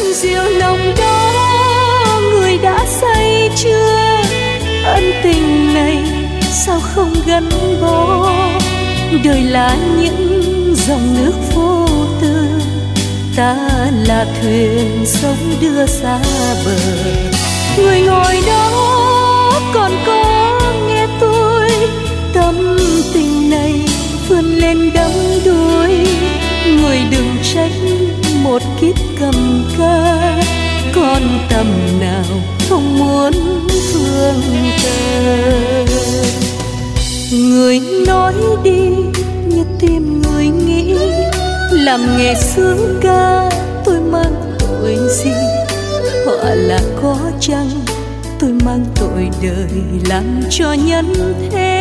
rượu nồng đó người đã say chưa? Ân tình này sao không gắn bó? Đời là những dòng nước vô tư, ta là thuyền sống đưa xa bờ. Người ngồi đó còn có nghe tôi, tâm tình này vươn lên đắm đuối. Người đừng trách một kiếp cầm ca, con tầm nào không muốn thương tơ. Người nói đi như tim người nghĩ, làm nghề sướng ca tôi mang tội gì? Họa là có chăng tôi mang tội đời làm cho nhân thế.